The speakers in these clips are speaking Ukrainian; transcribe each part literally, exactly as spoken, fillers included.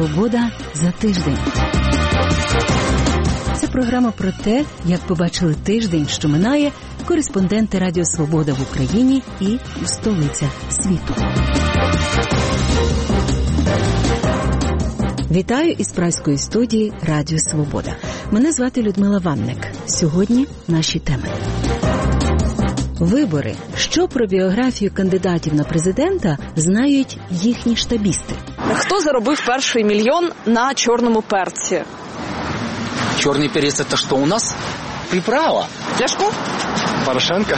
«Свобода за тиждень». Це програма про те, як побачили тиждень, що минає, кореспонденти Радіо Свобода в Україні і у столицях світу. Вітаю із празької студії Радіо Свобода. Мене звати Людмила Ванник. Сьогодні наші теми. Вибори. Що про біографію кандидатів на президента знають їхні штабісти? Хто заробив перший мільйон на чорному перці? Черный перец – это что у нас? Приправа. Ляшко? Порошенко.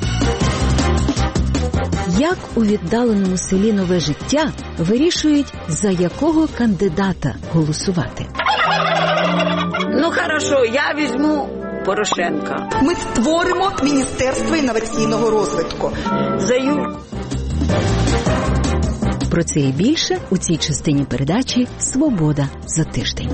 Як у віддаленому селі Нове Життя вирішують, за якого кандидата голосувати? Ну, хорошо, я візьму Порошенка. Ми створимо Міністерство інноваційного розвитку. За Юлю. Про це і більше у цій частині передачі «Свобода за тиждень».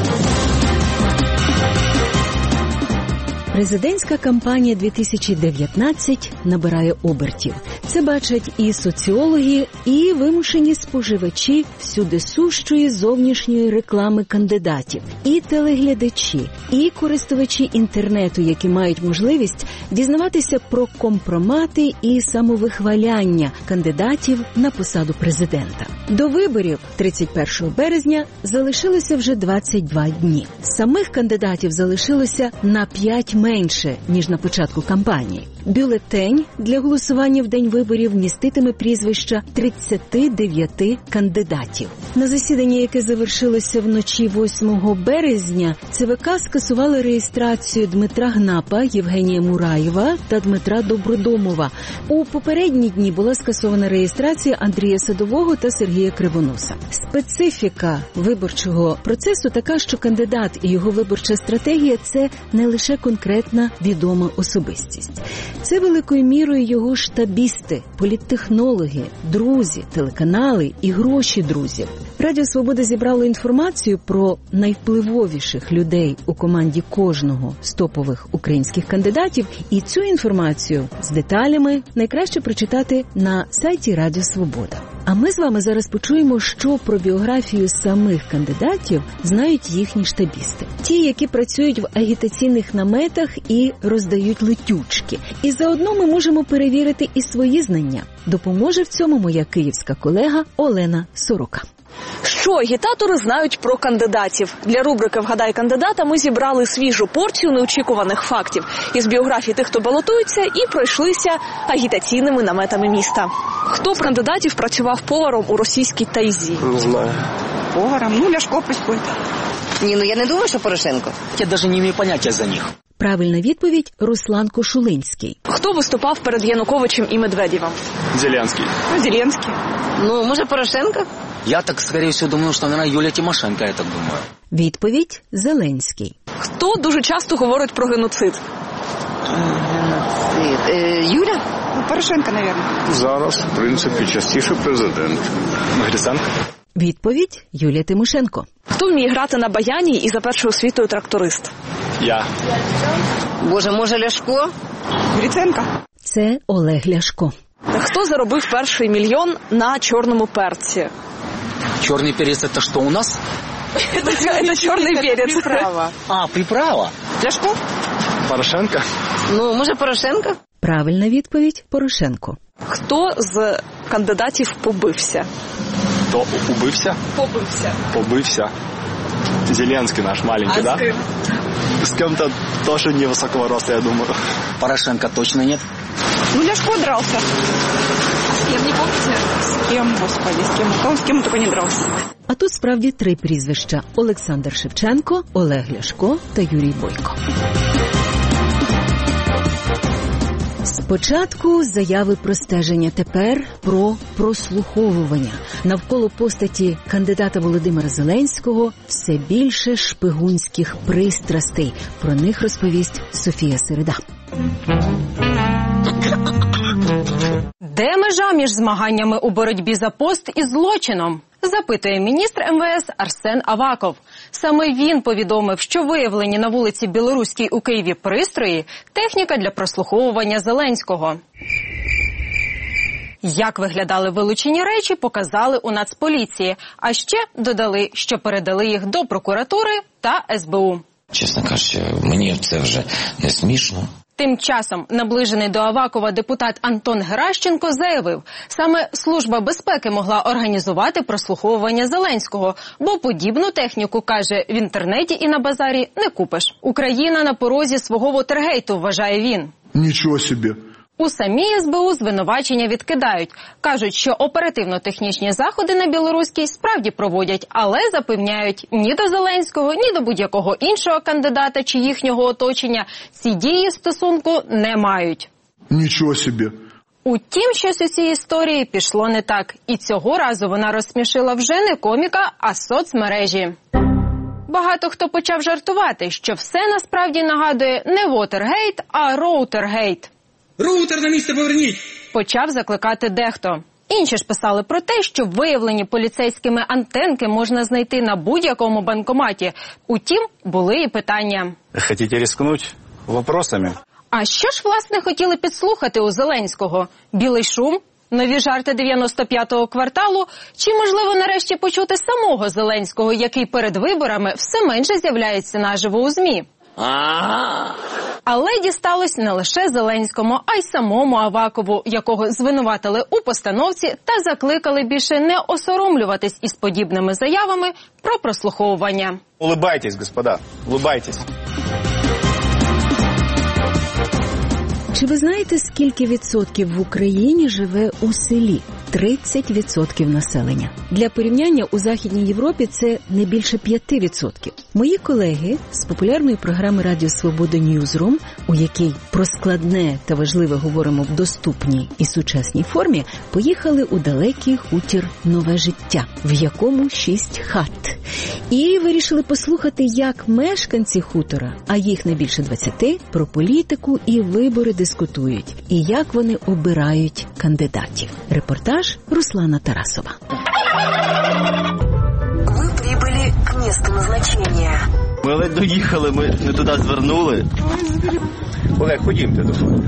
Президентська кампанія дві тисячі дев'ятнадцять набирає обертів. Це бачать і соціологи, і вимушені споживачі всюдисущої зовнішньої реклами кандидатів, і телеглядачі, і користувачі інтернету, які мають можливість дізнаватися про компромати і самовихваляння кандидатів на посаду президента. До виборів тридцять першого березня залишилося вже двадцять два дні. Самих кандидатів залишилося на п'ять менше, ніж на початку кампанії. Бюлетень для голосування в день виборів міститиме прізвища тридцяти дев'яти кандидатів. На засіданні, яке завершилося вночі восьмого березня, ЦВК скасували реєстрацію Дмитра Гнапа, Євгенія Мураєва та Дмитра Добродомова. У попередні дні була скасована реєстрація Андрія Садового та Сергія Кривоноса. Специфіка виборчого процесу така, що кандидат і його виборча стратегія – це не лише конкретна відома особистість. Це великою мірою його штабісти, політтехнологи, друзі, телеканали і гроші друзів. Радіо Свобода зібрало інформацію про найвпливовіших людей у команді кожного з топових українських кандидатів, і цю інформацію з деталями найкраще прочитати на сайті Радіо Свобода. А ми з вами зараз почуємо, що про біографію самих кандидатів знають їхні штабісти. Ті, які працюють в агітаційних наметах і роздають летючки. І заодно ми можемо перевірити і свої знання. Допоможе в цьому моя київська колега Олена Сорока. Що агітатори знають про кандидатів? Для рубрики «Вгадай кандидата» ми зібрали свіжу порцію неочікуваних фактів із біографії тих, хто балотується, і пройшлися агітаційними наметами міста. Хто з кандидатів працював поваром у російській тайзі? Не знаю. Поваром? Ну, Ляшко пусть. Ні, ну я не думаю, що Порошенко. Я даже не имею понятия за них. Правильна відповідь – Руслан Кошулинський. Хто виступав перед Януковичем і Медведєвим? Зеленский. Ну, Зеленський. Ну, може, Порошенко? Я так, скорее всего, думаю, что, наверное, Юлия Тимошенко, я так думаю. Відповідь – Зеленський. Хто дуже часто говорить про геноцид? Геноцид. Е, Юля? Ну, Порошенко, мабуть. Зараз, в принципі, частіше президент. Гриценко. Відповідь – Юлія Тимошенко. Хто вміє грати на баяні і за першою освітою тракторист? Я. Боже, може, Ляшко? Гриценко. Це Олег Ляшко. Хто заробив перший мільйон на чорному перці? Черный перец – это что у нас? Це чорний перець. Приправа. А, приправа. Ляшко? Порошенко. Ну, може, Порошенко? Правильна відповідь – Порошенко. Хто з кандидатів побився? Кто убывся? Побився. Побывся. Зеленский наш маленький, А да? с кем? С кем-то тоже невысокого роста, я думаю. Порошенко точно нет. Ну, Ляшко дрался. С кем, не помните? С кем, господи, с кем? Кто, с кем он только не дрался. А тут справді три прізвища – Олександр Шевченко, Олег Ляшко та Юрій Бойко. Спочатку заяви про стеження, тепер про прослуховування. Навколо постаті кандидата Володимира Зеленського все більше шпигунських пристрастей. Про них розповість Софія Середа. Де межа між змаганнями у боротьбі за пост і злочином? Запитує міністр ем ве ес Арсен Аваков. Саме він повідомив, що виявлені на вулиці Білоруській у Києві пристрої – техніка для прослуховування Зеленського. Як виглядали вилучені речі, показали у Нацполіції. А ще додали, що передали їх до прокуратури та ес бе у. Чесно кажучи, мені це вже не смішно. Тим часом наближений до Авакова депутат Антон Геращенко заявив, саме Служба безпеки могла організувати прослуховування Зеленського, бо подібну техніку, каже, в інтернеті і на базарі не купиш. Україна на порозі свого Вотергейту, вважає він. Нічого собі. У самій ес бе у звинувачення відкидають. Кажуть, що оперативно-технічні заходи на білоруській справді проводять, але запевняють, ні до Зеленського, ні до будь-якого іншого кандидата чи їхнього оточення ці дії стосунку не мають. Нічого собі. Утім, щось у цій історії пішло не так. І цього разу вона розсмішила вже не коміка, а соцмережі. Багато хто почав жартувати, що все насправді нагадує не Вотергейт, а Роутергейт. Роутер на місце поверніть! Почав закликати дехто. Інші ж писали про те, що виявлені поліцейськими антенки можна знайти на будь-якому банкоматі. Утім, були і питання. Хотите рискнути вопросами? А що ж, власне, хотіли підслухати у Зеленського? Білий шум? Нові жарти дев'яносто п'ятого кварталу? Чи, можливо, нарешті почути самого Зеленського, який перед виборами все менше з'являється наживо у ЗМІ? Але дісталось не лише Зеленському, а й самому Авакову, якого звинуватили у постановці та закликали більше не осоромлюватись із подібними заявами про прослуховування. Улыбайтесь, господа, улыбайтесь. Чи ви знаєте, скільки відсотків в Україні живе у селі? тридцять відсотків населення. Для порівняння у Західній Європі це не більше п'ять відсотків. Мої колеги з популярної програми Радіо Свобода Ньюзрум, у якій про складне та важливе говоримо в доступній і сучасній формі, поїхали у далекий хутір Нове Життя, в якому шість хат. І вирішили послухати, як мешканці хутора, а їх не більше двадцяти, про політику і вибори дискутують, і як вони обирають кандидатів. Репортаж Руслана Тарасова. Ви прибули к місту назначення. Ми ледь доїхали, ми не туди звернули. Олег, ходімте до мене.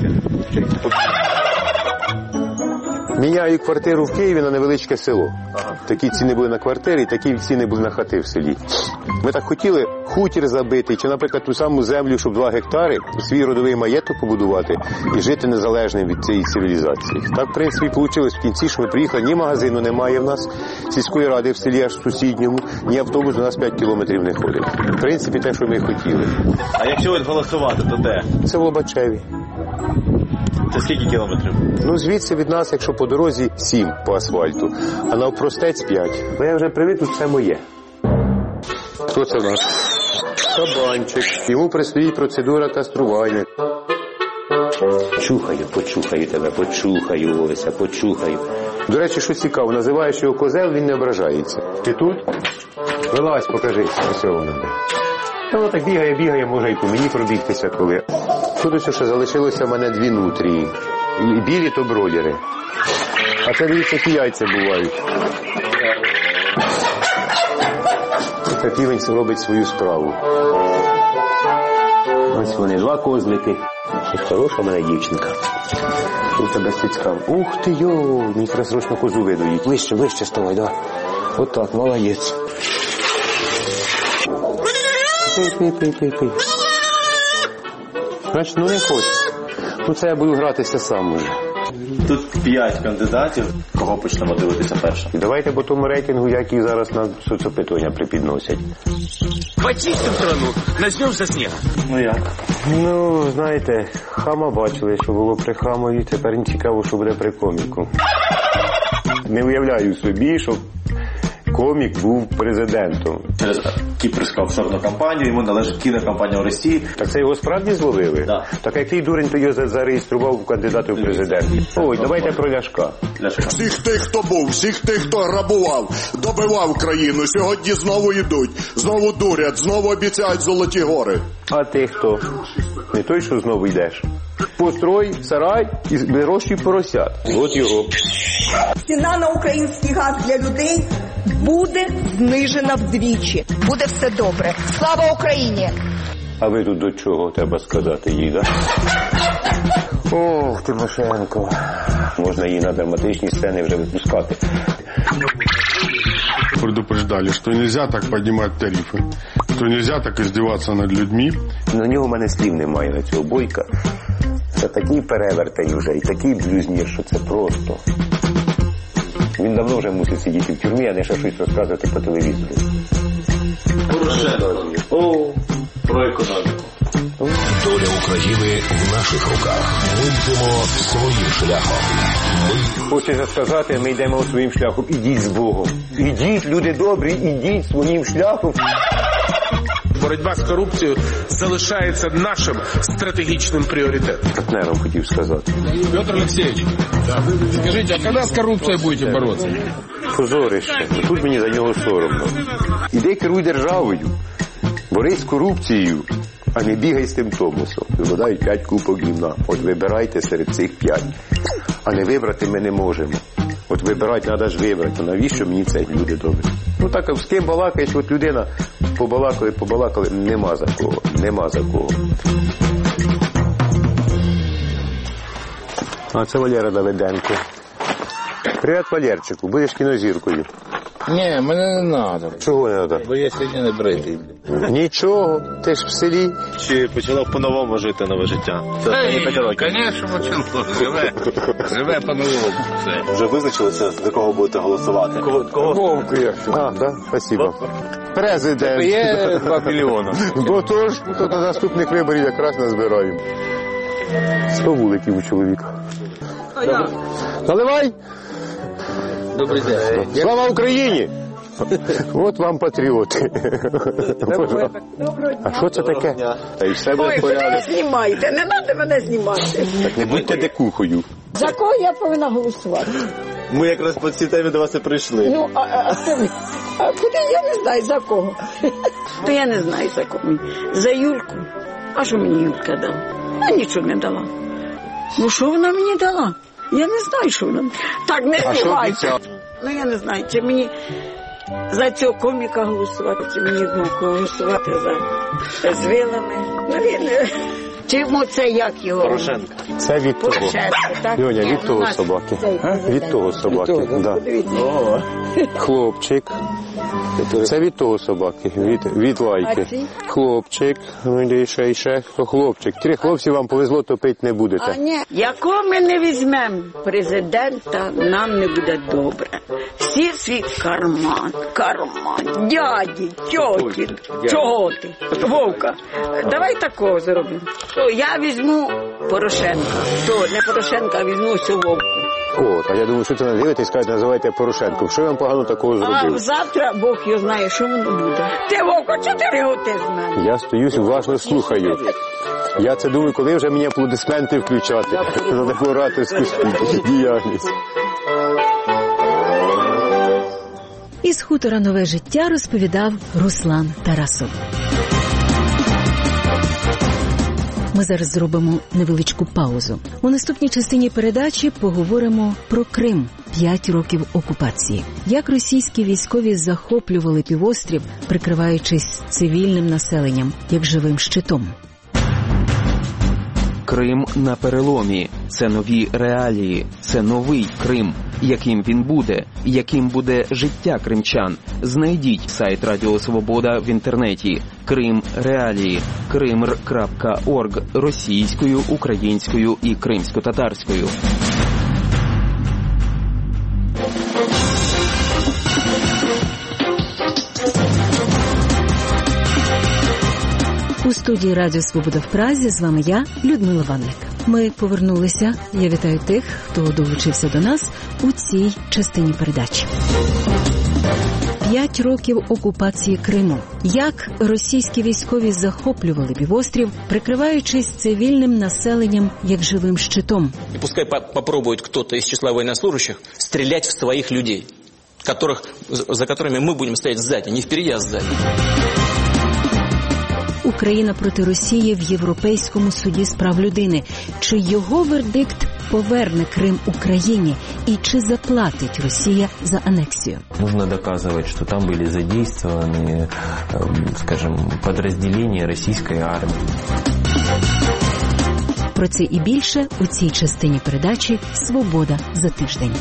Міняю квартиру в Києві на невеличке село. Такі ціни були на квартири, такі ціни були на хати в селі. Ми так хотіли хутір забити, чи, наприклад, ту саму землю, щоб два гектари, свій родовий маєток побудувати і жити незалежним від цієї цивілізації. Так, в принципі, вийшло в кінці, що ми приїхали, ні магазину немає в нас, сільської ради в селі аж в сусідньому, ні автобус у нас п'ять кілометрів не ходить. В принципі, те, що ми хотіли. А якщо от голосувати, то де? Це в Лобачеві. Це скільки кілометрів? Ну, звідси від нас, якщо по дорозі, сім по асфальту, а навпростець п'ять. Ну, я вже привик, тут все моє. Хто це в нас? Кабанчик. Йому предстоїть процедура кастрування. Чухаю, почухаю тебе, почухаю, Олеся, почухаю. До речі, що цікаво, називаєш його козел, він не ображається. Ти тут? Вилазь, покажись, ось воно. Та воно так бігає, бігає, може і по мені пробігтися коли. Тут ось ще залишилося в мене дві нутрії. І білі то бройлери. А це, дивіться, які яйця бувають. Це півень робить свою справу. Ось вони, два козлики. Ось хороша в мене дівчинка. У тебе стицька. Ух ти, йо, мені треба срочно козу видоїть. Вище, вище ставай, да. Отак, молодець. Пий, пий, пий, пий, пий. Значить, ну не хочу. Ну це я буду гратися сам уже. Тут п'ять кандидатів. Кого почнемо дивитися першим? Давайте по тому рейтингу, як їх зараз на соцопитування припідносять. Почистим страну, начнем со снега. Ну як? Ну, знаєте, Хама бачили, що було при Хамові, тепер не цікаво, що буде при коміку. Не уявляю собі, що комік був президентом. Через кіпрську офшорну компанію, йому належить кінокомпанія в Росії. Так це його справді зловили? Да. Так який дурень то його зареєстрував в кандидати в президенти? Ой, давайте про Ляшка. Ляшка. Всіх тих, хто був, всіх тих, хто грабував, добивав країну, сьогодні знову йдуть, знову дурять, знову обіцяють золоті гори. А ти хто? Не той, що знову йдеш. Построй сарай і вирощуй поросят. От його. Ціна на український газ для людей буде знижена вдвічі. Буде все добре. Слава Україні! А ви тут до чого треба сказати їй, да? Ох, Тимошенко. Можна її на драматичні сцени вже випускати. Предупреждали, что нельзя так поднимать тарифы, что нельзя так издеваться над людьми. На нього в мене слів немає, на цього Бойка. Це такий перевертень вже і такий блюзнір, що це просто. Він давно вже мусить сидіти в тюрмі, а не ще щось розказувати по телевізору. Порошенко. О, про економіку. Доля України в наших руках. Ми йдемо своїм шляхом. Ми... Хочеться сказати, ми йдемо своїм шляхом. Ідіть з Богом. Ідіть, люди добрі, ідіть своїм шляхом. Боротьба з корупцією залишається нашим стратегічним пріоритетом. Партнером хотів сказати. Петр Олексійович, скажіть, а коли з корупцією будете боротися? Позорище. Тут мені за нього соромно. Іди керуй державою, борись з корупцією, а не бігай з тим Томосом. Виглядають п'ять купок гімна. От вибирайте серед цих п'ять. А не вибрати ми не можемо. От вибирати треба ж вибрати. Навіщо мені це, люди добрі? Ну так, з ким балакаєш, от людина побалакали, побалакали, нема за кого, нема за кого. А це Валера Давиденко. Привіт, Валерчику, будеш кінозіркою. Ні, мене не треба. Чого не треба? Бо я сьогодні не бритий. Нічого, ти ж в селі. Чи почала по-новому жити нове життя? Звісно, почало. Живе, живе по-новому. Вже визначилося, за кого будете голосувати? Кого? Кого? Вовку як. А, так, спасибо. Президент. Є два мільйони. Бо то ж, то на наступних виборів якраз назбираємо. Сто вуликів у чоловіка. Наливай! Добрий день. Слава Україні! От вам патріоти. А що це таке? Та й все буде в порядку. Ой, мене знімайте, не треба мене знімати. Так не будьте декухою. За кого я повинна голосувати? Ми якраз по цій темі до вас і прийшли. Ну, а, а, а куди я не знаю за кого? То я не знаю за кого. За Юльку. А що мені Юлька дала? А нічого не дала. Ну що вона мені дала? Я не знаю, що вона. Так, не знімайте. Ну я не знаю, чи мені за цього коміка голосувати, чи мені голосувати за з вилами. Ну він, чи це як його? Порошенко. Це від того. Льоня, від того собаки. Від того собаки, да. Хлопчик. Це від того собаки, від, від лайки. Хлопчик, і ще, і ще, хлопчик. Три хлопці вам повезло, топити не будете. А ні, якого ми не візьмемо президента, нам не буде добре. Всі свій карман, карман, дяді, тьоті, чого ти? Вовка, давай такого зробимо. То я візьму Порошенка, то не Порошенка, а візьму цю Вовку. От, а я думаю, що це не дивитесь, кажуть, називайте Порошенком. Що я вам погано такого зробив? А завтра Бог його знає, що воно буде. Ти, Вовко, чого ти реготиш з мене? Я стоюсь, уважно слухаю. Я це думаю, коли вже мені аплодисменти включати за деклараторську діяльність. Із хутора «Нове життя» розповідав Руслан Тарасов. Ми зараз зробимо невеличку паузу. У наступній частині передачі поговоримо про Крим. П'ять років окупації. Як російські військові захоплювали півострів, прикриваючись цивільним населенням, як живим щитом. Крим на переломі. Це нові реалії. Це новий Крим. Яким він буде? Яким буде життя кримчан? Знайдіть сайт Радіо Свобода в інтернеті. Крим реалії. кримр крапка орг російською, українською і кримсько-татарською. У студії Радіо Свобода в Празі з вами я, Людмила Ванник. Ми повернулися. Я вітаю тих, хто долучився до нас у цій частині передачі. П'ять років окупації Криму. Як російські військові захоплювали півострів, прикриваючись цивільним населенням як живим щитом. И пускай попробует кто-то из числа военнослужащих стрелять в своих людей, которых, за которыми мы будем стоять сзади, не впереди, а сзади. Україна проти Росії в Європейському суді з прав людини. Чи його вердикт поверне Крим Україні? И чи заплатить Россия за аннексию? Нужно доказывать, что там были задействованы, скажем, подразделения российской армии. Про це і більше у цій частині передачі «Свобода за тиждень».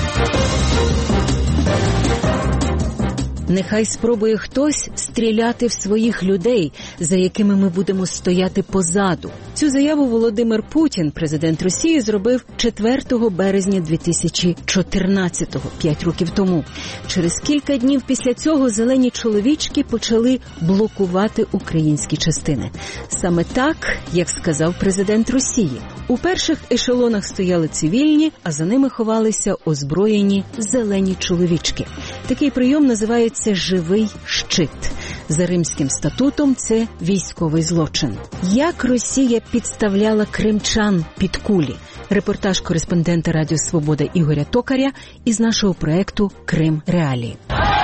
Нехай спробує хтось стріляти в своїх людей, за якими ми будемо стояти позаду. Цю заяву Володимир Путін, президент Росії, зробив четвертого березня дві тисячі чотирнадцятого, п'ять років тому. Через кілька днів після цього зелені чоловічки почали блокувати українські частини. Саме так, як сказав президент Росії. У перших ешелонах стояли цивільні, а за ними ховалися озброєні зелені чоловічки. Такий прийом називається «живий щит». За Римським статутом це військовий злочин. Як Росія підставляла кримчан під кулі? Репортаж кореспондента Радіо Свобода Ігоря Токаря із нашого проекту «Крим Реалії».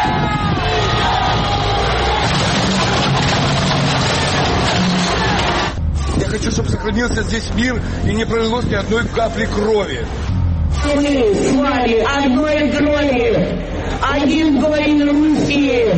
Я хочу, чтобы сохранился здесь мир и не пролилось ни одной капли крови. Мы с вами одной крови, один воин Руси.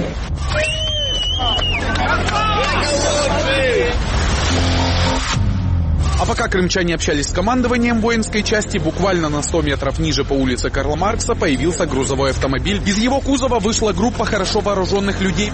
А пока крымчане общались с командованием воинской части, буквально на сто метров ниже по улице Карла Маркса появился грузовой автомобиль. Из его кузова вышла группа хорошо вооруженных людей.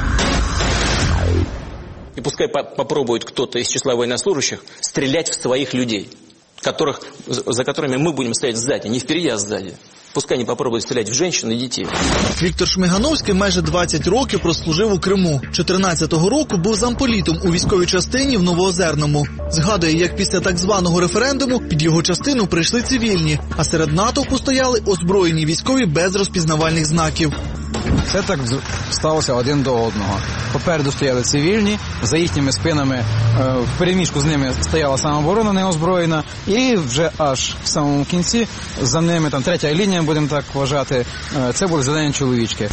И пускай по попробует кто-то из числа военнослужащих стрелять в своих людей, которых, за которыми мы будем стоять сзади, не впереди, а сзади. Пускай они попробуют стрелять в женщин и детей. Віктор Шмигановський майже двадцять років прослужив у Криму. чотирнадцятого року був замполітом у військовій частині в Новоозерному. Згадує, як після так званого референдуму під його частину прийшли цивільні, а серед натовпу стояли озброєні військові без розпізнавальних знаків. Все так сталося один до одного. Попереду стояли цивільні, за їхніми спинами в переміжку з ними стояла самооборона неозброєна, і вже аж в самому кінці за ними, там третя лінія, будемо так вважати, це були зелені чоловічки.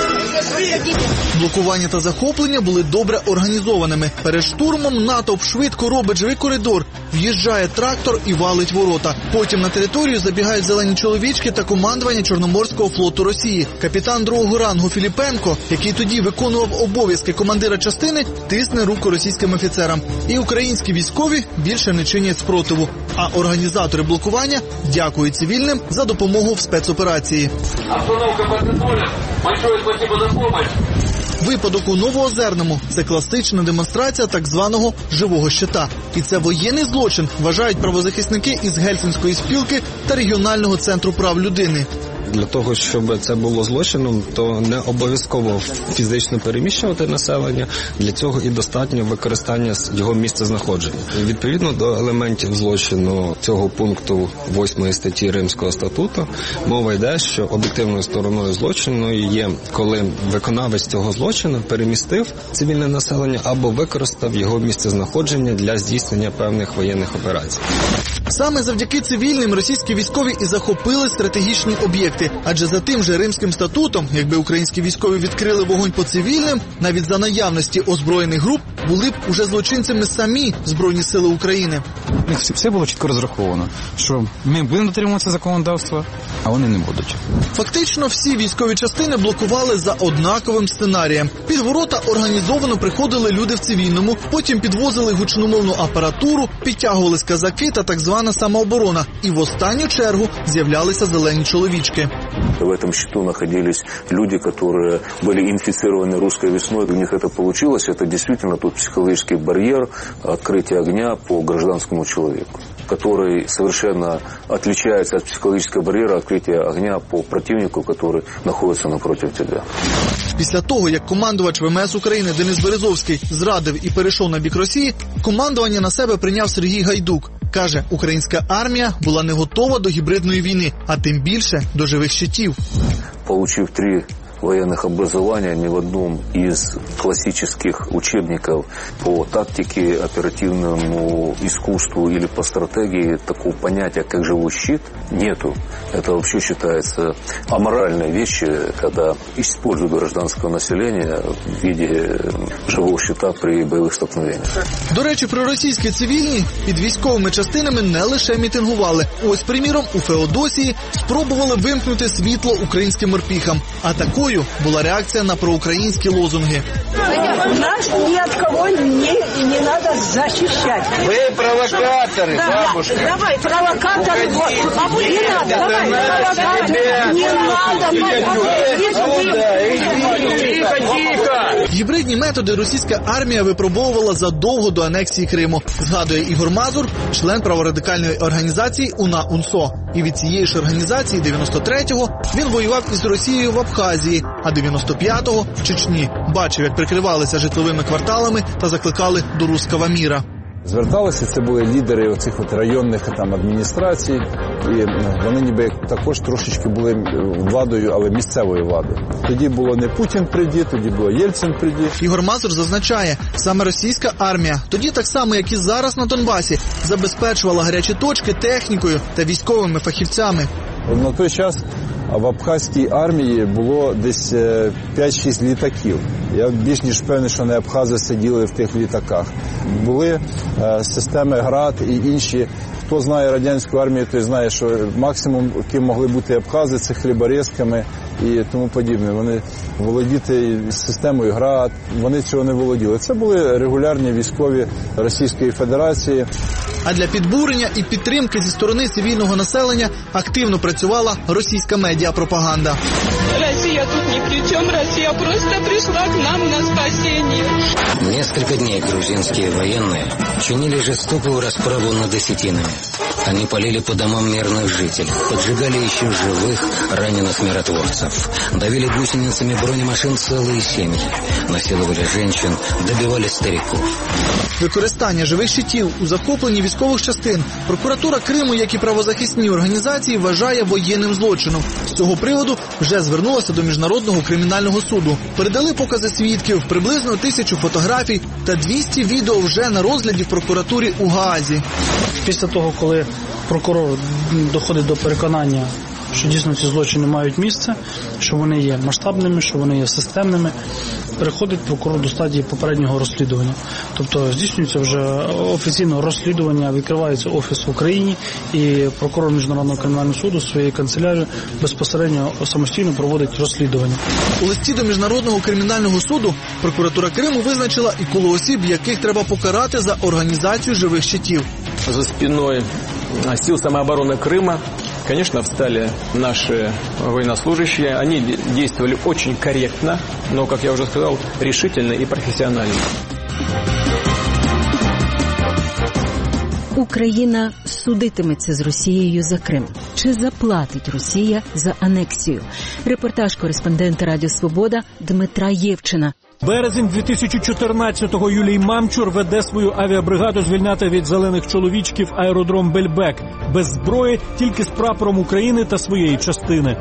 Блокування та захоплення були добре організованими. Перед штурмом натовп швидко робить живий коридор, в'їжджає трактор і валить ворота. Потім на територію забігають зелені чоловічки та командування Чорноморського флоту Росії. Капітан другого рангу Філіпенко, який тоді виконував обов'язки командира частини, тисне руку російським офіцерам. І українські військові більше не чинять спротиву. А організатори блокування дякують цивільним за допомогу в спецоперації. Обстановка під контролем. Большое спасибо за допомогу. Випадок у Новоозерному – це класична демонстрація так званого «живого щита». І це воєнний злочин, вважають правозахисники із Гельсінської спілки та регіонального центру прав людини. Для того, щоб це було злочином, то не обов'язково фізично переміщувати населення. Для цього і достатньо використання його місцезнаходження. Відповідно до елементів злочину цього пункту восьмої статті Римського статуту, мова йде, що об'єктивною стороною злочину є, коли виконавець цього злочину перемістив цивільне населення або використав його місцезнаходження для здійснення певних воєнних операцій. Саме завдяки цивільним російські військові і захопили стратегічні об'єкти. Адже за тим же Римським статутом, якби українські військові відкрили вогонь по цивільним, навіть за наявності озброєних груп, були б уже злочинцями самі Збройні сили України. Все було чітко розраховано, що ми будемо дотримуватися законодавства, а вони не будуть. Фактично всі військові частини блокували за однаковим сценарієм. Під ворота організовано приходили люди в цивільному, потім підвозили гучномовну апаратуру, підтягувались казаки та так звана самооборона. І в останню чергу з'являлися зелені чоловічки. В этом счету находились люди, которые были инфицированы русской весной. У них это получилось. Это действительно тот психологический барьер открытия огня по гражданскому человеку, который совершенно отличается от психологического барьера открытия огня по противнику, который находится напротив тебя. Після того, як командувач ВМС України Денис Березовський зрадив і перейшов на бік Росії, командування на себе прийняв Сергій Гайдук. Каже, українська армія була не готова до гібридної війни, а тим більше до живих щитів. Получив три военных образования, ни в одном из классических учебников по тактике, оперативному искусству или по стратегии такого понятия, как живой щит, нету. Это вообще считается аморальной вещью, когда используют гражданское население в виде живого щита при бойових столкновениях. До речі, проросійські цивільні під військовими частинами не лише мітингували. Ось, приміром, у Феодосії спробували вимкнути світло українським морпіхам, а також бою була реакція на проукраїнські лозунги. Нас ні від кого не, не треба захищати. Ви провокатори, да, бабушка. Давай, провокатори. А ви не треба, давай, провокатори. Не треба. Гібридні методи російська армія випробовувала задовго до анексії Криму, згадує Ігор Мазур, член праворадикальної організації УНА-УНСО. І від цієї ж організації дев'яносто третього він воював із Росією в Абхазії, а дев'яносто п'ятого – в Чечні. Бачив, як прикривалися житловими кварталами та закликали до руского міра. Зверталися, це були лідери оцих от районних там адміністрацій, і вони ніби також трошечки були владою, але місцевою владою. Тоді було не Путін приді, тоді було Єльцин приді. Ігор Мазур зазначає, саме російська армія, тоді так само, як і зараз на Донбасі, забезпечувала гарячі точки технікою та військовими фахівцями. На той час в абхазькій армії було десь п'ять-шість літаків. Я більш ніж впевнений, що не абхази сиділи в тих літаках. Були е, системи ГРАД і інші. Хто знає радянську армію, той знає, що максимум, ким могли бути абхази, це хліборізками і тому подібне. Вони володіти системою ГРАД, вони цього не володіли. Це були регулярні військові Російської Федерації. А для підбурення і підтримки зі сторони цивільного населення активно працювала російська медіапропаганда. Росія тут ні при чому, Росія просто прийшла к нам на спасение. Несколько дней грузинские военные чинили жестокую расправу над осетинами. Они палили по домам мирных жителей, поджигали еще живых, раненых миротворцев, давили гусеницами бронемашин целые семьи, насиловали женщин, добивали стариков. Використання живих щитів у захопленні військових частин прокуратура Криму, як і правозахисні організації, вважає воєнним злочином. З цього приводу вже звернулася до Міжнародного кримінального суду. Передали покази свідків, приблизно тисячу фотографій та двісті відео вже на розгляді в прокуратурі у Гаазі. Після того, коли прокурор доходить до переконання, що дійсно ці злочини мають місце, що вони є масштабними, що вони є системними, переходить прокурор до стадії попереднього розслідування. Тобто здійснюється вже офіційне розслідування, відкривається офіс в Україні, і прокурор Міжнародного кримінального суду своєю канцелярією безпосередньо самостійно проводить розслідування. У листі до Міжнародного кримінального суду прокуратура Криму визначила і коло осіб, яких треба покарати за організацію живих щитів. За спиною сил самообороны Крыма, конечно, встали наши военнослужащие. Они действовали очень корректно, но, как я уже сказал, решительно и профессионально. Україна судитиметься з Росією за Крим. Чи заплатить Росія за анексію? Репортаж кореспондента Радіо Свобода Дмитра Євчина. Березень дві тисячі чотирнадцятого Юлій Мамчур веде свою авіабригаду звільняти від зелених чоловічків аеродром Бельбек. Без зброї, тільки з прапором України та своєї частини.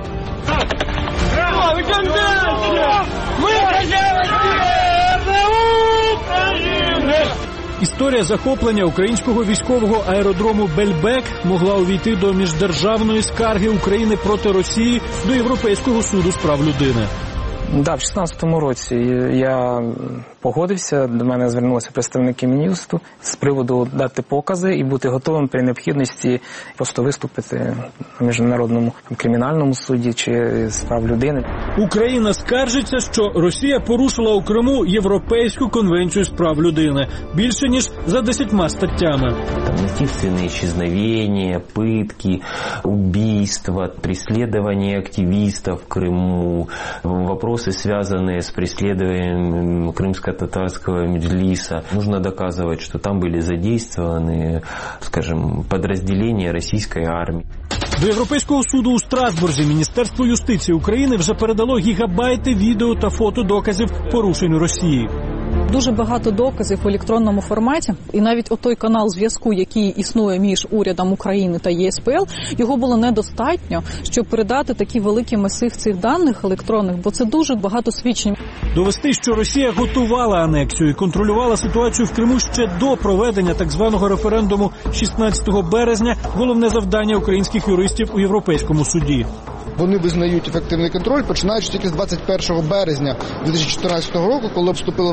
Історія захоплення українського військового аеродрому Бельбек могла увійти до міждержавної скарги України проти Росії до Європейського суду з прав людини. Да, в шістнадцятому році я погодився, до мене звернулися представники Мін'юсту з приводу дати покази і бути готовим при необхідності просто виступити на Міжнародному кримінальному суді чи з прав людини. Україна скаржиться, що Росія порушила у Криму Європейську конвенцію з прав людини більше ніж за десятьма статтями. Там насильственные исчезновения, пытки, убийства, преследование активистов в Крыму, вопросы, связанные с преследованием крымско-татарского меджлиса. Нужно доказывать, что там были задействованы, скажем, подразделения российской армии. До Європейського суду у Страсбурзі Міністерство юстиції України вже передало гігабайти відео та фото доказів порушень Росії. Дуже багато доказів в електронному форматі, і навіть отой канал зв'язку, який існує між урядом України та Є С П Л, його було недостатньо, щоб передати такий великий масив цих даних електронних, бо це дуже багато свідчень. Довести, що Росія готувала анексію і контролювала ситуацію в Криму ще до проведення так званого референдуму шістнадцятого березня – головне завдання українських юристів у Європейському суді. Вони визнають ефективний контроль, починаючи тільки з двадцять першого березня дві тисячі чотирнадцятого року, коли вступила в силу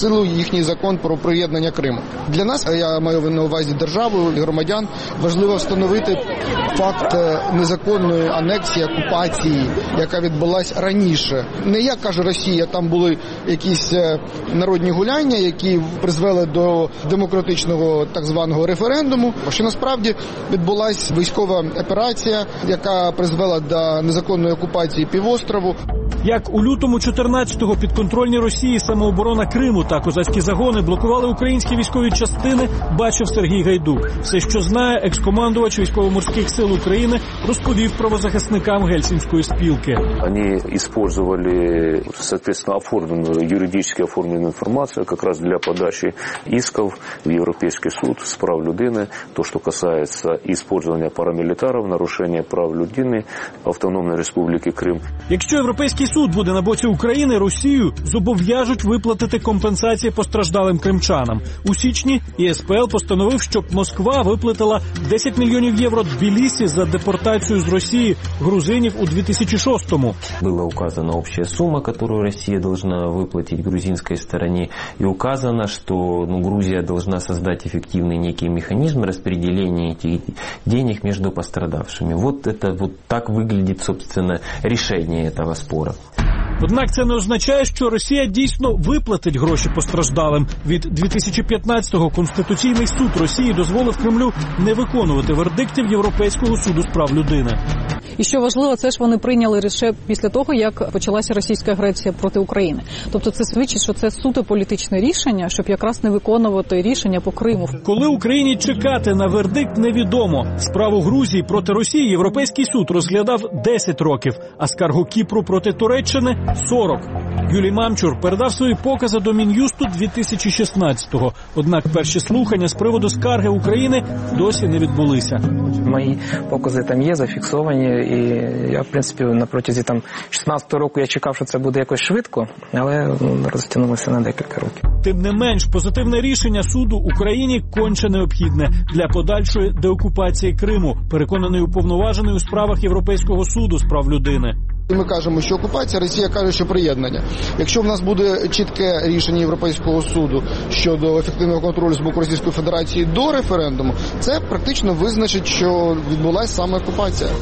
силу їхній закон про приєднання Криму. Для нас, я маю на увазі державу і громадян, важливо встановити факт незаконної анексії, окупації, яка відбулася раніше. Не як каже Росія, там були якісь народні гуляння, які призвели до демократичного так званого референдуму, що насправді відбулася військова операція, яка призвела до незаконної окупації півострову. Як у лютому чотирнадцятого підконтрольні Росії самооборона Криму та козацькі загони блокували українські військові частини, бачив Сергій Гайдук. Все, що знає, екс-командувач військово-морських сил України розповів правозахисникам Гельсінської спілки. Вони використовували, соответственно, оформленную, юридично оформленную информацию как раз для подачи исков в Европейский суд з прав людини, то, що касається использования парамилитаров, нарушення прав людини Автономної Республіки Крим. Якщо Європейський суд буде на боці України, Росію зобов'яжуть виплатити компенсації постраждалим кримчанам. У січні ЄСПЛ постановив, щоб Москва виплатила десять мільйонів євро Тбілісі за депортацію з Росії грузинів у дві тисячі шостому. Была указана общая сумма, которую Россия должна выплатить грузинской стороне, и указано, что ну, Грузия должна создать эффективный некий механизм распределения этих денег между пострадавшими. Вот это вот так выглядит, собственно, решение этого спора. Однак це не означає, що Росія дійсно виплатить гроші постраждалим. Від дві тисячі п'ятнадцятого Конституційний суд Росії дозволив Кремлю не виконувати вердиктів Європейського суду з прав людини. І що важливо, це ж вони прийняли лише після того, як почалася російська агресія проти України. Тобто це свідчить, що це суто політичне рішення, щоб якраз не виконувати рішення по Криму. Коли Україні чекати на вердикт, невідомо. Справу Грузії проти Росії Європейський суд розглядав десять років, а скаргу Кіпру проти Туреччини – сорок. Юлій Мамчур передав свої покази до Мін'юсту дві тисячі шістнадцятого. Однак перші слухання з приводу скарги України досі не відбулися. Мої покази там є, зафіксовані. І я, в принципі, на протязі там шістнадцятого року я чекав, що це буде якось швидко, але розтягнулося на декілька років. Тим не менш, позитивне рішення суду Україні конче необхідне для подальшої деокупації Криму, переконаний уповноважений у справах Європейського суду з прав людини. Ми кажемо, що окупація, Росія каже, що приєднання. Якщо в нас буде чітке рішення Європейського суду щодо ефективного контролю з боку Російської Федерації до референдуму, це практично визначить, що відбулася саме окупація.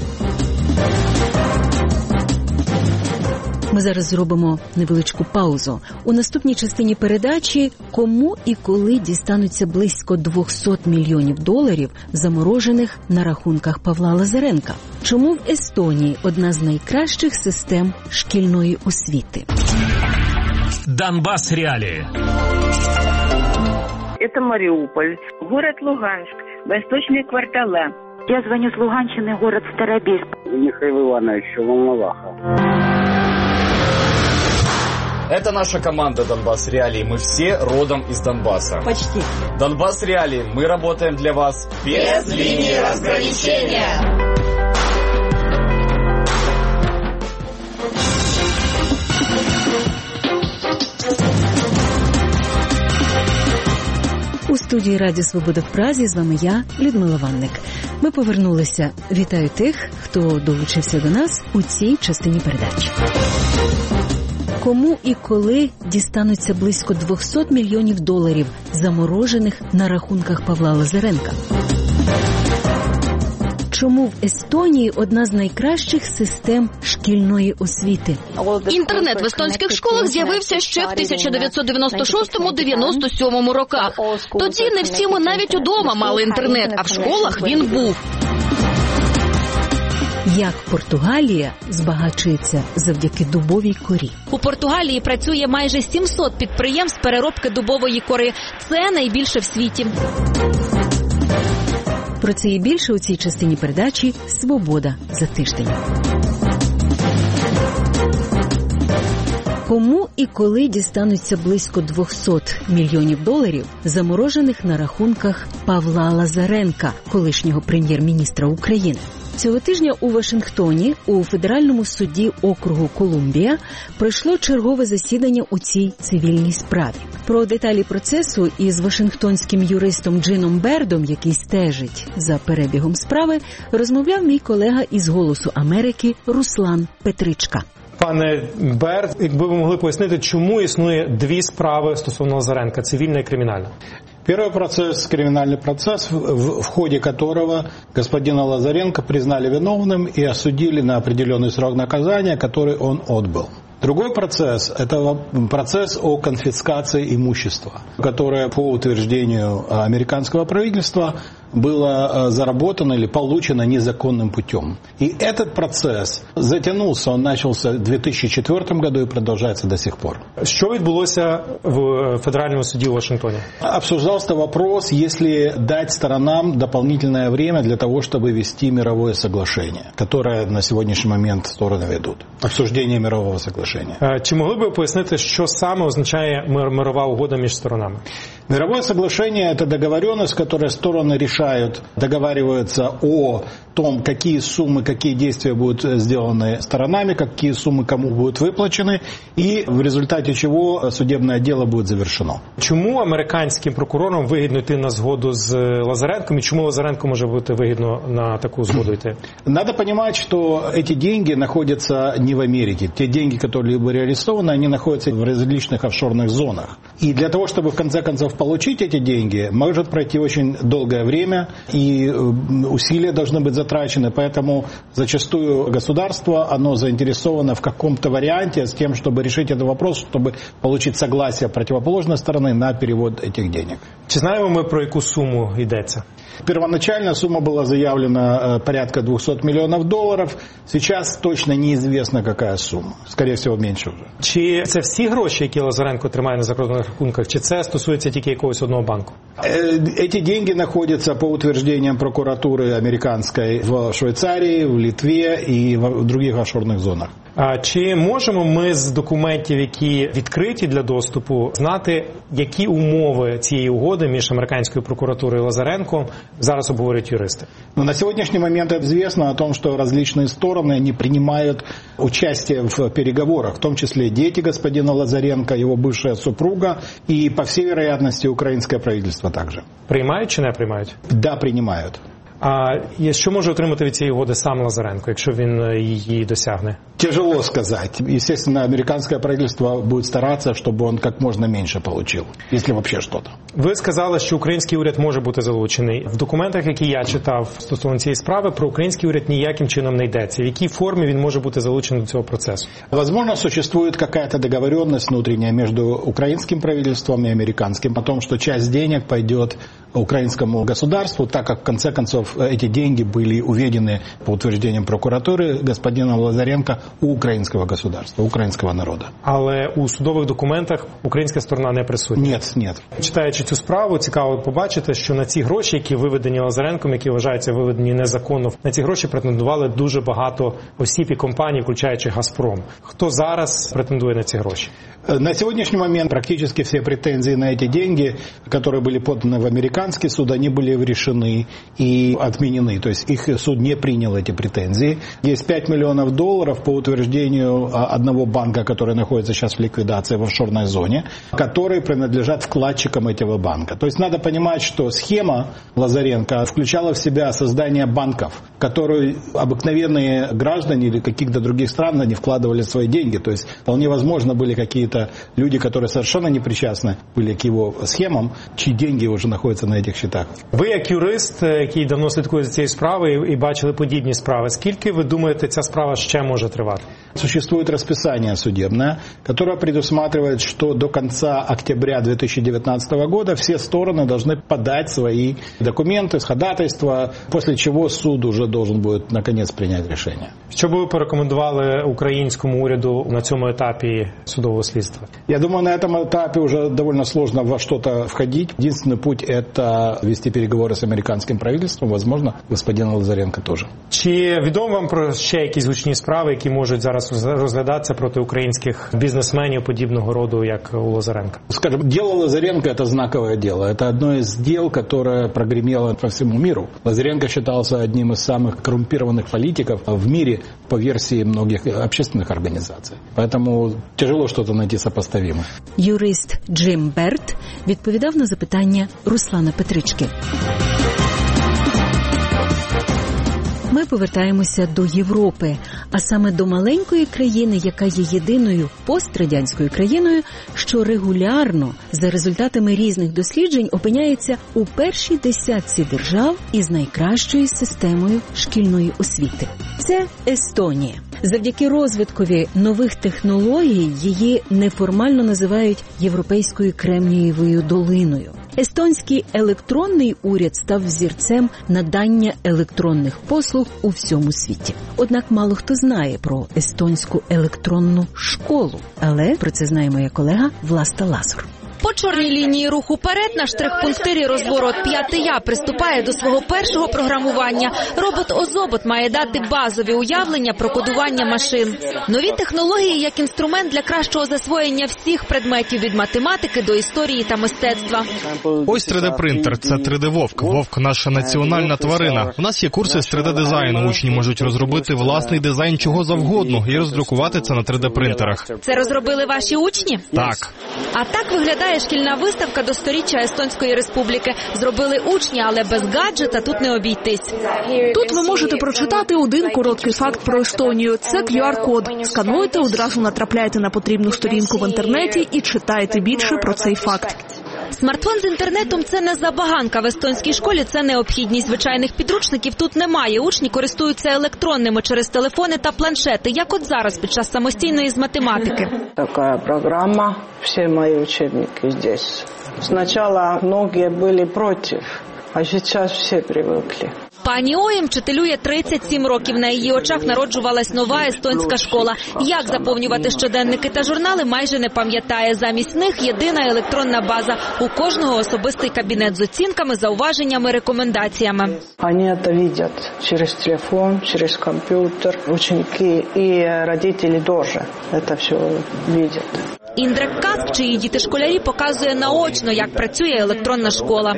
Ми зараз зробимо невеличку паузу. У наступній частині передачі кому і коли дістануться близько двісті мільйонів доларів, заморожених на рахунках Павла Лазаренка. Чому в Естонії одна з найкращих систем шкільної освіти? Донбасс реалии. Это Мариуполь, город Луганск, восточные кварталы. Я звоню с Луганщины, город Старобельск. Михаил Иванович, Волноваха. Это наша команда «Донбасс Реалии». Мы все родом из Донбасса. Почти. «Донбасс Реалии». Мы работаем для вас без линии разграничения. У студії Радіо Свобода в Празі з вами я, Людмила Ванник. Ми повернулися. Вітаю тих, хто долучився до нас у цій частині передачі. Кому і коли дістануться близько двісті мільйонів доларів, заморожених на рахунках Павла Лазаренка? Чому в Естонії одна з найкращих систем шкільної освіти? Інтернет в естонських школах з'явився ще в тисяча дев'ятсот дев'яносто шостому - дев'яносто сьомому роках. Тоді не всі ми навіть удома мали інтернет, а в школах він був. Як Португалія збагачується завдяки дубовій корі? У Португалії працює майже сімсот підприємств переробки дубової кори. Це найбільше в світі. Про це і більше у цій частині передачі «Свобода за тиждень». Кому і коли дістануться близько двісті мільйонів доларів, заморожених на рахунках Павла Лазаренка, колишнього прем'єр-міністра України? Цього тижня у Вашингтоні у Федеральному суді округу Колумбія пройшло чергове засідання у цій цивільній справі. Про деталі процесу із вашингтонським юристом Джином Бердом, який стежить за перебігом справи, розмовляв мій колега із «Голосу Америки» Руслан Петричка. Пане Берт, якби ви могли пояснити, чому існує дві справи стосовно Лазаренка – цивільна і кримінальна? Первый процесс – криминальный процесс, в, в ходе которого господина Лазаренко признали виновным и осудили на определенный срок наказания, который он отбыл. Другой процесс – это процесс о конфискации имущества, которое по утверждению американского правительства было заработано или получено незаконным путем. И этот процесс затянулся, он начался в две тысячи четвёртом году и продолжается до сих пор. Що відбулося в федеральному суді в Вашингтоне? Обсуждался вопрос, если дать сторонам дополнительное время для того, чтобы вести мировое соглашение, которое на сегодняшний момент стороны ведут. Обсуждение мирового соглашения. Чи могли б пояснити, що саме означає мирова угода між сторонами? Мировое соглашение – это договоренность, в которой стороны решают, договариваются о том, какие суммы, какие действия будут сделаны сторонами, какие суммы кому будут выплачены, и в результате чего судебное дело будет завершено. Чому американським прокурорам вигідно йти на згоду з Лазаренком, и чему Лазаренко може бути вигідно на такую згоду йти? Надо понимать, что эти деньги находятся не в Америке. Те деньги, которые были арестованы, они находятся в различных офшорных зонах. И для того, чтобы в конце концов получить эти деньги, может пройти очень долгое время, и усилия должны быть затрачены, поэтому зачастую государство, оно заинтересовано в каком-то варианте с тем, чтобы решить этот вопрос, чтобы получить согласие противоположной стороны на перевод этих денег. Чи знаємо ми, про яку суму йдеться? Первоначально сумма была заявлена порядка двухсот миллионов долларов. Сейчас точно неизвестно, какая сумма. Скорее всего, меньше вже. Чи це всі гроші, які Лазаренко тримає на закордонних рахунках, чи це стосується тільки якогось одного банку? Эти деньги находятся, по утверждениям прокуратуры американской, в Швейцарии, в Литве и в других офшорных зонах. А чи можемо ми з документів, які відкриті для доступу, знати, які умови цієї угоди між американською прокуратурою і Лазаренком зараз обговорюють юристи? Но на сегодняшний момент известно о том, что различные стороны они принимают участие в переговорах, в том числе дети господина Лазаренко, его бывшая супруга и, по всей вероятности, украинское правительство также. Приймають чи не приймають? Да, принимают. А що може отримати від цієї угоди сам Лазаренко, якщо він її досягне? Тяжело сказать. Естественно, американское правительство будет стараться, чтобы он как можно меньше получил, если вообще что-то. Ви сказали, що український уряд може бути залучений. В документах, які я читав стосовно цієї справи, про український уряд ніяким чином не йдеться. В якій формі він може бути залучений до цього процесу? Возможно, существует какая-то договоренность внутренняя между украинским правительством и американским о том, что часть денег пойдет украинскому государству, так как в конце концов эти деньги были уведены по утверждениям прокуратуры господина Лазаренко у украинского государства, украинского народа. Але у судових документах українська сторона не присутня? Нет, нет. Читаючи цю справу, цікаво побачити, що на ці гроші, які виведені Лазаренком, які вважаються виведені незаконно, на ці гроші претендували дуже багато осіб і компаній, включаючи «Газпром». Хто зараз претендує на ці гроші? На сегодняшний момент практически все претензии на эти деньги, которые были поданы в американский суд, они были решены и отменены. То есть их суд не принял эти претензии. Есть пять миллионов долларов по утверждению одного банка, который находится сейчас в ликвидации в офшорной зоне, которые принадлежат вкладчикам этого банка. То есть надо понимать, что схема Лазаренко включала в себя создание банков, в которые обыкновенные граждане или каких-то других стран не вкладывали свои деньги. То есть вполне возможно были какие-то люди, которые совершенно не причастны были к его схемам, чьи деньги уже находятся на этих счетах. Ви як юрист, який давно слідкує за цією справою і бачили подібні справи, скільки, ви думаєте, ця справа ще може тривати? Существует расписание судебное, которое предусматривает, что до конца октября две тысячи девятнадцатого года все стороны должны подать свои документы, ходатайства, после чего суд уже должен будет наконец принять решение. Що б ви порекомендували українському уряду на цьому етапі судового слідства? Я думаю, на этом этапе уже довольно сложно во что-то входить. Единственный путь – это вести переговоры с американским правительством, возможно, господин Лазаренко тоже. Чи відомо вам про ще якісь гучні справи, які можуть зараз розглядатися проти українських бізнесменів подібного роду, як у Лазаренка? Скажем, дело Лазаренко – это знаковое дело. Это одно из дел, которое прогремело по всему миру. Лазаренко считался одним из самых коррумпированных политиков в мире по версии многих общественных организаций. Поэтому тяжело что-то найти сопоставимое. Юрист Джим Берт відповідав на запитання Руслана Петрички. ми повертаємося до Європи, а саме до маленької країни, яка є єдиною пострадянською країною, що регулярно, за результатами різних досліджень, опиняється у першій десятці держав із найкращою системою шкільної освіти. Це Естонія. Завдяки розвиткові нових технологій її неформально називають Європейською Кремнієвою долиною. Естонський електронний уряд став взірцем надання електронних послуг у всьому світі. Однак мало хто знає про естонську електронну школу, але про це знає моя колега Власта Лазур. По чорній лінії руху вперед на штрих-пунктирі розворот «П'ятий Я» приступає до свого першого програмування. Робот Озобот має дати базові уявлення про кодування машин. Нові технології як інструмент для кращого засвоєння всіх предметів від математики до історії та мистецтва. Ось три де-принтер – це три де-вовк. Вовк – наша національна тварина. У нас є курси з три де-дизайну. Учні можуть розробити власний дизайн чого завгодно і роздрукувати це на три де-принтерах. Це розробили ваші учні? Так. А так виглядає шкільна виставка до сторіччя Естонської Республіки. Зробили учні, але без гаджета тут не обійтись. Тут ви можете прочитати один короткий факт про Естонію. Це кю ар-код. Скануєте, одразу натрапляєте на потрібну сторінку в інтернеті і читаєте більше про цей факт. Смартфон з інтернетом – це не забаганка в естонській школі, це необхідність. Звичайних підручників тут немає. Учні користуються електронними через телефони та планшети, як от зараз під час самостійної з математики. Така програма, всі мої учебники здесь. Спочатку многие були проти, а зараз всі привикли. Пані Оєм вчителює тридцять сім років. На її очах народжувалась нова естонська школа. Як заповнювати щоденники та журнали, майже не пам'ятає. Замість них єдина електронна база. У кожного особистий кабінет з оцінками, зауваженнями, рекомендаціями. Вони це бачать через телефон, через комп'ютер. Ученики і батьки теж це все бачать. Індрек Каск, чиї діти-школярі, показує наочно, як працює електронна школа.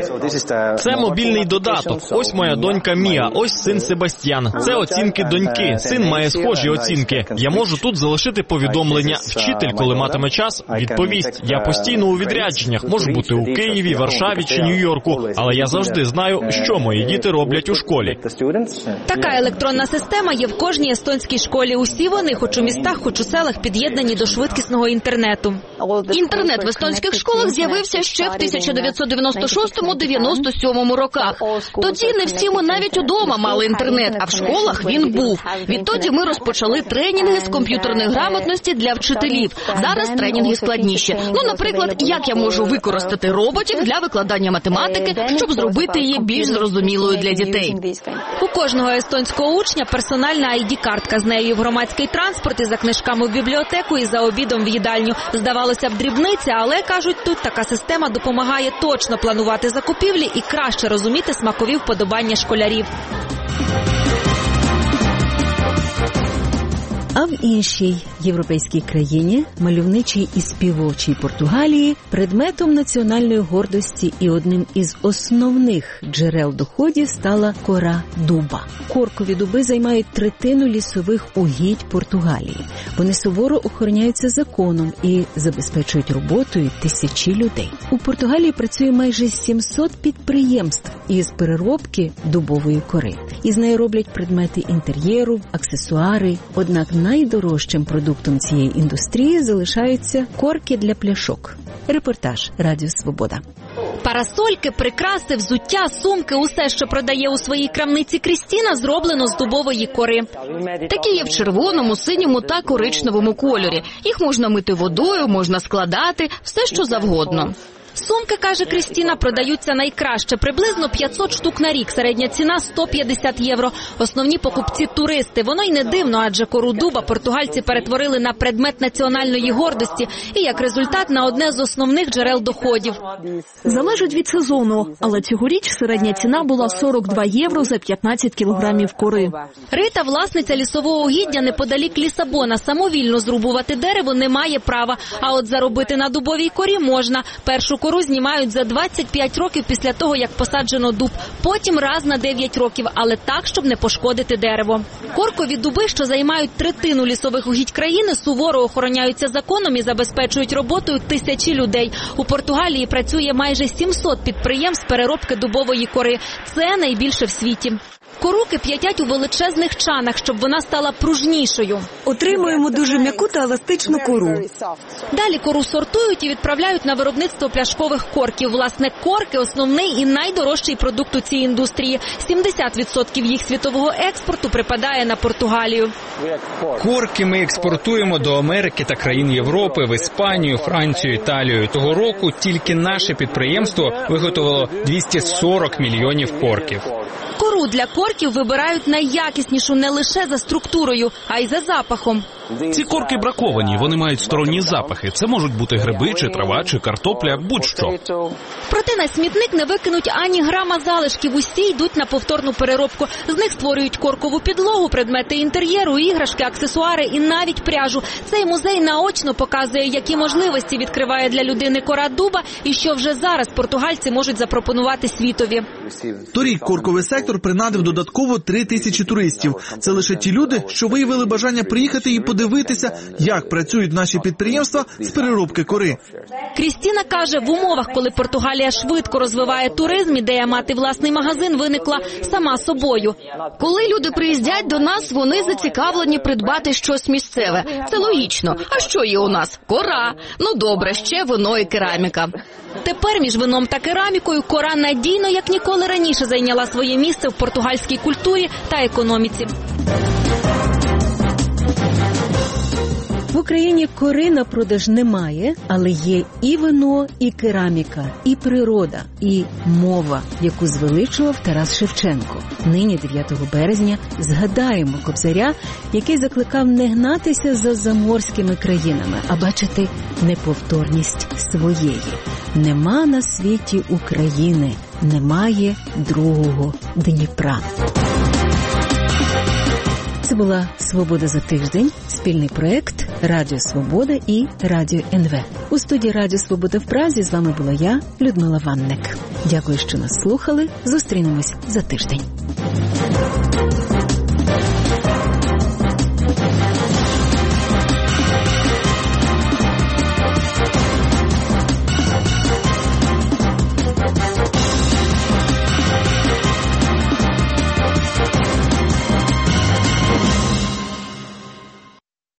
Це мобільний додаток. Ось моя донька Мія, ось син Себастьян. Це оцінки доньки. Син має схожі оцінки. Я можу тут залишити повідомлення. Вчитель, коли матиме час, відповість. Я постійно у відрядженнях. Можу бути у Києві, Варшаві чи Нью-Йорку. Але я завжди знаю, що мої діти роблять у школі. Така електронна система є в кожній естонській школі. Усі вони, хоч у містах, хоч у селах, під'єднані до швидкісного інтернету. Інтернет в естонських школах з'явився ще в тисяча дев'ятсот дев'яносто шостому - дев'яносто сьомому роках. Тоді не всі ми навіть удома мали інтернет, а в школах він був. Відтоді ми розпочали тренінги з комп'ютерної грамотності для вчителів. Зараз тренінги складніші. Ну, наприклад, як я можу використати роботів для викладання математики, щоб зробити її більш зрозумілою для дітей. У кожного естонського учня персональна ай ді-картка. З нею в громадський транспорт, і за книжками в бібліотеку, і за обідом в їдальню. Здавалося б, дрібниця, але, кажуть, тут така система допомагає точно планувати закупівлі і краще розуміти смакові вподобання школярів. А в іншій європейській країні, мальовничій і співочій Португалії, предметом національної гордості і одним із основних джерел доходів стала кора дуба. Коркові дуби займають третину лісових угідь Португалії. Вони суворо охороняються законом і забезпечують роботою тисячі людей. У Португалії працює майже сімсот підприємств із переробки дубової кори. Із неї роблять предмети інтер'єру, аксесуари. Однак найдорожчим продуктом цієї індустрії залишаються корки для пляшок. Репортаж Радіо Свобода. Парасольки, прикраси, взуття, сумки – усе, що продає у своїй крамниці Крістіна, зроблено з дубової кори. Такі є в червоному, синьому та коричневому кольорі. Їх можна мити водою, можна складати, все що завгодно. Сумки, каже Крістіна, продаються найкраще. Приблизно п'ятсот штук на рік. Середня ціна – сто п'ятдесят євро. Основні покупці – туристи. Воно й не дивно, адже кору дуба португальці перетворили на предмет національної гордості і, як результат, на одне з основних джерел доходів. Залежить від сезону, але цьогоріч середня ціна була сорок два євро за п'ятнадцять кілограмів кори. Рита, власниця лісового угіддя неподалік Лісабона. Самовільно зрубувати дерево не має права, а от заробити на дубовій корі можна. Першу кору знімають за двадцять п'ять років після того, як посаджено дуб. Потім раз на дев'ять років, але так, щоб не пошкодити дерево. Коркові дуби, що займають третину лісових угідь країни, суворо охороняються законом і забезпечують роботою тисячі людей. У Португалії працює майже сімсот підприємств переробки дубової кори. Це найбільше в світі. Кору кип'ятять у величезних чанах, щоб вона стала пружнішою. Отримуємо дуже м'яку та еластичну кору. Далі кору сортують і відправляють на виробництво пляшкових корків. Власне, корки – основний і найдорожчий продукт у цій індустрії. сімдесят відсотків їх світового експорту припадає на Португалію. Корки ми експортуємо до Америки та країн Європи, в Іспанію, Францію, Італію. Того року тільки наше підприємство виготовило двісті сорок мільйонів корків. Кору для корків вибирають найякіснішу не лише за структурою, а й за запахом. Ці корки браковані, вони мають сторонні запахи. Це можуть бути гриби, чи трава, чи картопля, будь-що. Проте на смітник не викинуть ані грама залишків, усі йдуть на повторну переробку. З них створюють коркову підлогу, предмети інтер'єру, іграшки, аксесуари і навіть пряжу. Цей музей наочно показує, які можливості відкриває для людини кора дуба і що вже зараз португальці можуть запропонувати світові. Торік корковий сектор принадив додатково три тисячі туристів. Це лише ті люди, що виявили бажання приїхати і подивитися, як працюють наші підприємства з переробки кори. Крістіна каже, в умовах, коли Португалія швидко розвиває туризм, ідея мати власний магазин виникла сама собою. Коли люди приїздять до нас, вони зацікавлені придбати щось місцеве. Це логічно. А що є у нас? Кора. Ну добре, ще вино і кераміка. Тепер між вином та керамікою кора надійно, як ніколи раніше, зайняла своє місце в португальській культурі та економіці. В Україні кори на продаж немає, але є і вино, і кераміка, і природа, і мова, яку звеличував Тарас Шевченко. Нині, дев'ятого березня, згадаємо Кобзаря, який закликав не гнатися за заморськими країнами, а бачити неповторність своєї. Нема на світі України, немає другого Дніпра. Це була «Свобода за тиждень», спільний проєкт «Радіо Свобода» і «Радіо ен ве». У студії «Радіо Свобода» в Празі з вами була я, Людмила Ванник. Дякую, що нас слухали. Зустрінемось за тиждень.